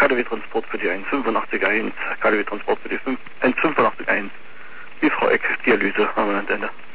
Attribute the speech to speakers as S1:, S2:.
S1: KDW-Transport für die 185.1, KDW-Transport für die 185.1. Die Frau Eck, Dialyse, am Ende.